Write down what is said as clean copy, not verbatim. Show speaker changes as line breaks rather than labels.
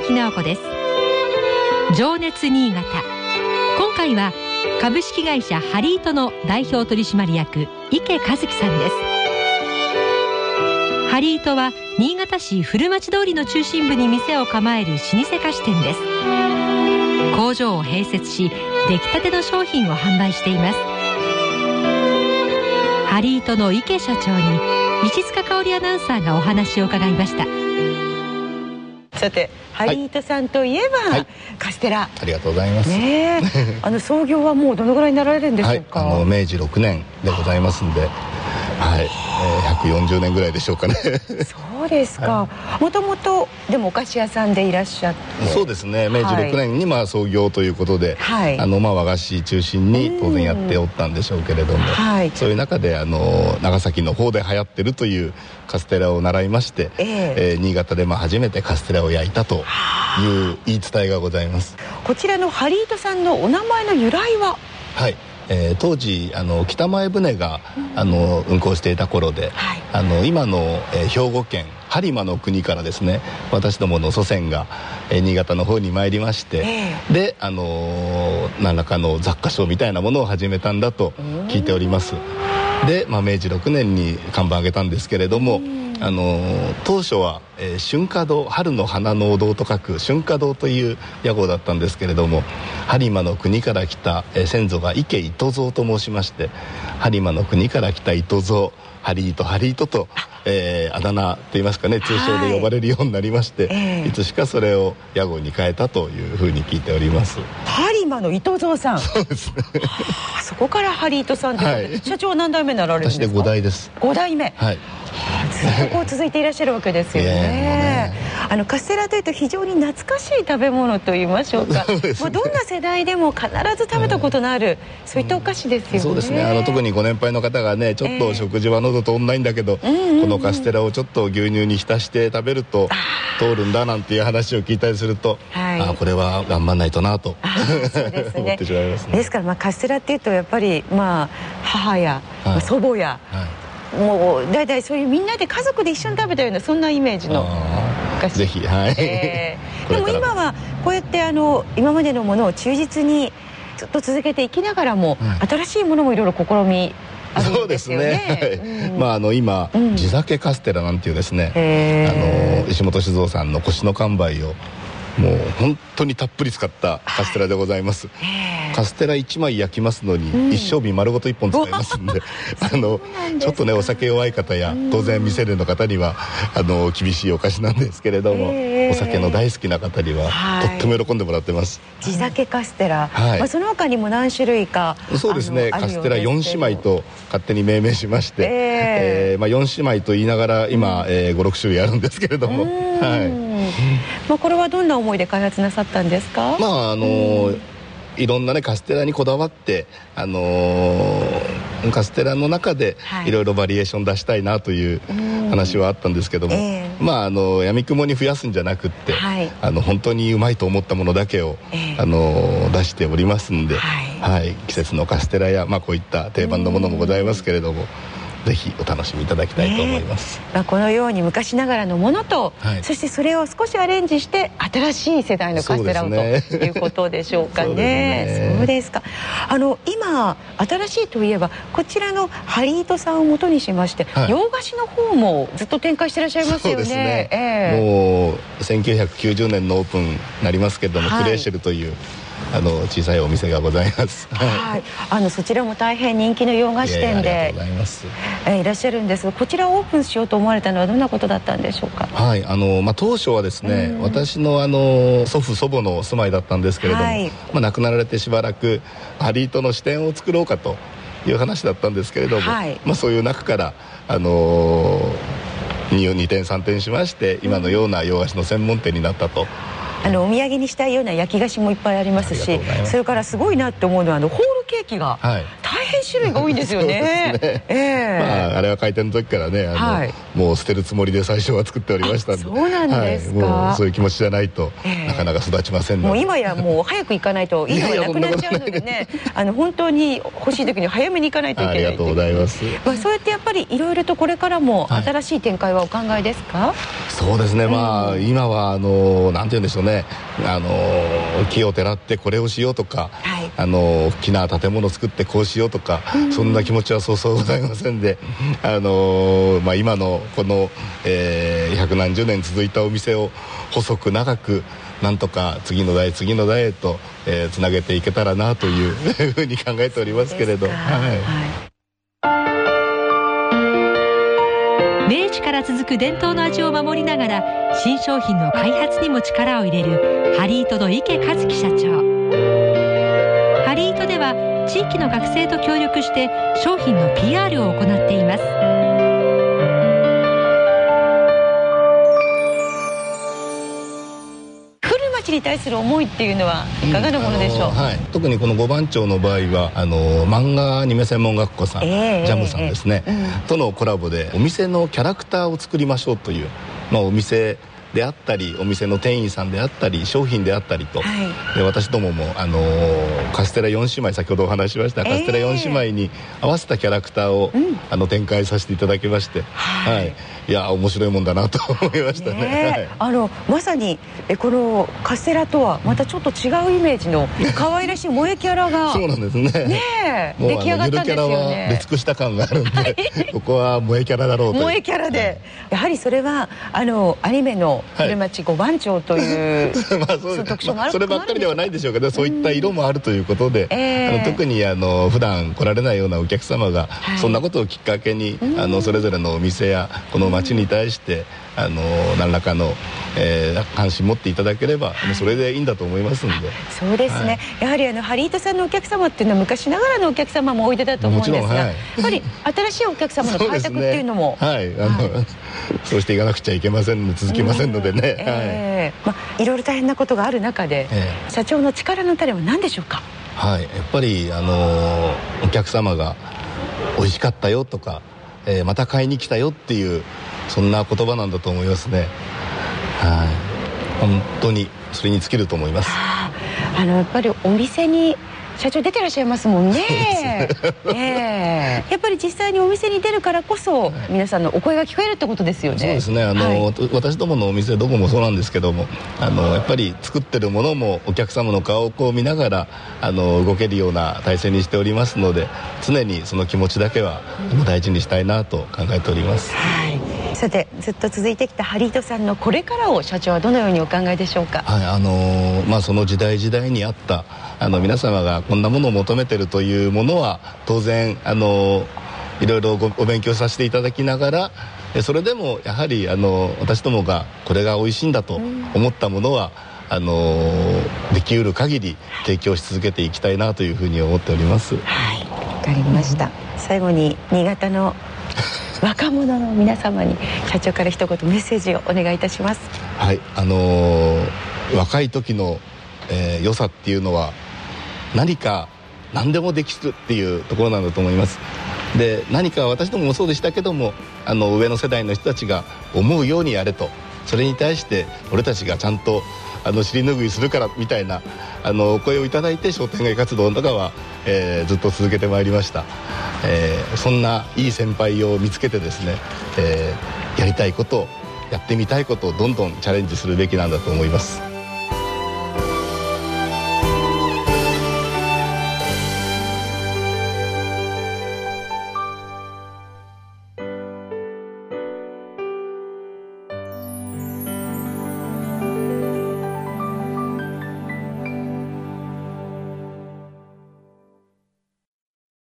木直子です。情熱新潟、今回は株式会社ハリートの代表取締役池和樹さんです。ハリートは新潟市古町通りの中心部に店を構える老舗菓子店です。工場を併設し、出来たての商品を販売しています。ハリートの池社長に石塚香織アナウンサーがお話を伺いました。
さて、ハリートさんといえば、カステラ、
ありがとうございます。
創業はもうどのぐらいになられるんでしょうか。
明治6年でございますんで、140年ぐらいでしょうかね。
そうですか。もともとでもお菓子屋さんでいらっしゃって。
そうですね、明治6年に創業ということで、和菓子中心に当然やっておったんでしょうけれども、そういう中で長崎の方で流行ってるというカステラを習いまして、新潟で初めてカステラを焼いたという言い伝えがございます。
こちらのハリートさんのお名前の由来は？
当時北前船が運航していた頃で、今の兵庫県播磨の国からですね、私どもの祖先が新潟の方に参りまして、で何らかの雑貨商みたいなものを始めたんだと聞いております。で、明治6年に看板を上げたんですけれども、当初は春華堂、春の花の堂と書く春華堂という屋号だったんですけれども、播磨の国から来た先祖が池糸蔵と申しまして、播磨の国から来た糸蔵、ハリートとあだ名といいますかね、通称で呼ばれるようになりまして、いつしかそれを屋号に変えたというふうに聞いております。
播磨の糸蔵さん。
そうですね。
そこからハリートさんということで、社長は何代目になられるんですか？
私で5代です。
5代目。ずっとこう続いていらっしゃるわけですよね。カステラというと非常に懐かしい食べ物といいましょうか。どんな世代でも必ず食べたことのある、そういったお菓子ですよね。
そうですね。特にご年配の方がね、ちょっと食事は喉通んないんだけど、このカステラをちょっと牛乳に浸して食べると通るんだなんていう話を聞いたりすると、これは頑張んないとなと思ってしまいますね。
ですからカステラっていうとやっぱり母や祖母や、もう大体そういうみんなで家族で一緒に食べたような、そんなイメージのお菓子。
ぜひ、で
も今はこうやって今までのものを忠実にずっと続けていきながらも、新しいものもいろいろ試みあるんですよね。
今、地酒カステラなんていうですね、石本酒造さんの腰の完売をもう本当にたっぷり使ったカステラでございます。カステラ1枚焼きますのに、一升瓶丸ごと1本使いますんで、ちょっとね、お酒弱い方や当然店での方には厳しいお菓子なんですけれども、お酒の大好きな方にはとっても喜んでもらってます。
地酒カステラ、その他にも何種類か。
そうですね、カステラ4姉妹と勝手に命名しまして、4姉妹と言いながら今5、6種類あるんですけれども、
これはどんな思いで開発なさったんですか？
いろんなね、カステラにこだわって、カステラの中でいろいろバリエーション出したいなという話はあったんですけども、やみくもに増やすんじゃなくって、本当にうまいと思ったものだけを、出しておりますんで、季節のカステラや、こういった定番のものもございますけれども、ぜひお楽しみいただきたいと思います。
このように昔ながらのものと、そしてそれを少しアレンジして新しい世代のカステラをということでしょうかね。そうですか。今新しいといえばこちらのハリートさんを元にしまして、洋菓子の方もずっと展開していらっしゃいますよね。そうですね。
もう1990年のオープンになりますけれども、クレーシェルという小さいお店がございます。
そちらも大変人気の洋菓子店でいらっしゃるんですが、こちらをオープンしようと思われたのはどんなことだったんでしょうか？
当初はですね、私の祖父祖母の住まいだったんですけれども、亡くなられてしばらくハリートの支店を作ろうかという話だったんですけれども、そういう中から2点3点しまして、今のような洋菓子の専門店になったと。
お土産にしたいような焼き菓子もいっぱいありますし、それからすごいなって思うのはホールケーキが大種類が多いんですよね。
まああれは開店の時からねもう捨てるつもりで最初は作っておりましたんで。
そうなんですか。
もうそういう気持ちじゃないとなかなか育ちませんので。
もう今やもう早く行かないといいのがなくなっちゃうのでね、本当に欲しい時に早めに行かないといけない。
ありがとうございます。
そうやってやっぱりいろいろとこれからも新しい展開はお考えですか？
そうですね、まあ今はなんて言うんでしょうね、木をてらってこれをしようとか、大きな建物を作ってこうしようとか、そんな気持ちはそうそうございませんで、まあ、今のこの、百何十年続いたお店を細く長くなんとか次の代次の代へとつなげていけたらなというふうに考えておりますけれど。
明治から続く伝統の味を守りながら新商品の開発にも力を入れるハリートの池和樹社長。ハリートでは地域の学生と協力して商品の PR を行っています。
に対する思いっていうのはいかがなものでしょう？
特にこの五番町の場合は漫画アニメ専門学校さん、ジャムさんですね、とのコラボでお店のキャラクターを作りましょうという、お店であったりお店の店員さんであったり商品であったりと、で私どももカステラ4姉妹、先ほどお話しましたカステラ4姉妹に合わせたキャラクターを、展開させていただきまして、いや面白いもんだなと思いましたね。
まさにこのカステラとはまたちょっと違うイメージの可愛らしい萌えキャラが
そうなんですね。
もう出来上がったんですよね。ゆるキャラ
は出尽くした感があるんで、ここは萌えキャラだろうと。
萌えキャラで、やはりそれはアニメの古町五番町という特徴もある。
そればっかりではないでしょうけど、そういった色もあるということで、特に普段来られないようなお客様がそんなことをきっかけにそれぞれのお店やこの町に対して何らかの関心持っていただければそれでいいんだと思いますんで。
そうですね、やはりハリートさんのお客様っていうのは昔ながらのお客様もおいでだと思うんですが、やはり新しいお客様の開拓っていうのも
そうしていかなくちゃいけませんので、続きませんのでね。
いろいろ大変なことがある中で、社長の力の種は何でしょうか？
やっぱりお客様が美味しかったよとか、また買いに来たよっていうそんな言葉なんだと思いますね。本当にそれに尽きると思います。
やっぱりお店に社長出てらっしゃいますもんね。やっぱり実際にお店に出るからこそ皆さんのお声が聞こえるってことですよね。
そうですね。私どものお店どこもそうなんですけども、やっぱり作ってるものもお客様の顔をこう見ながら動けるような体制にしておりますので、常にその気持ちだけは大事にしたいなと考えております。
さて、ずっと続いてきたハリートさんのこれからを社長はどのようにお考えでしょうか？
その時代時代にあった皆様がこんなものを求めてるというものは当然いろいろお勉強させていただきながら、それでもやはり私どもがこれが美味しいんだと思ったものはできうる限り提供し続けていきたいなというふうに思っております。
わかりました。最後に新潟の若者の皆様に社長から一言メッセージをお願いいたします。
若い時の、良さっていうのは何か何でもできるっていうところなんだと思います。で、何か私どももそうでしたけども上の世代の人たちが思うようにやれと、それに対して俺たちがちゃんと尻拭いするからみたいなお声をいただいて商店街活動とかは、ずっと続けてまいりました。そんないい先輩を見つけてですね、やりたいことやってみたいことをどんどんチャレンジするべきなんだと思います。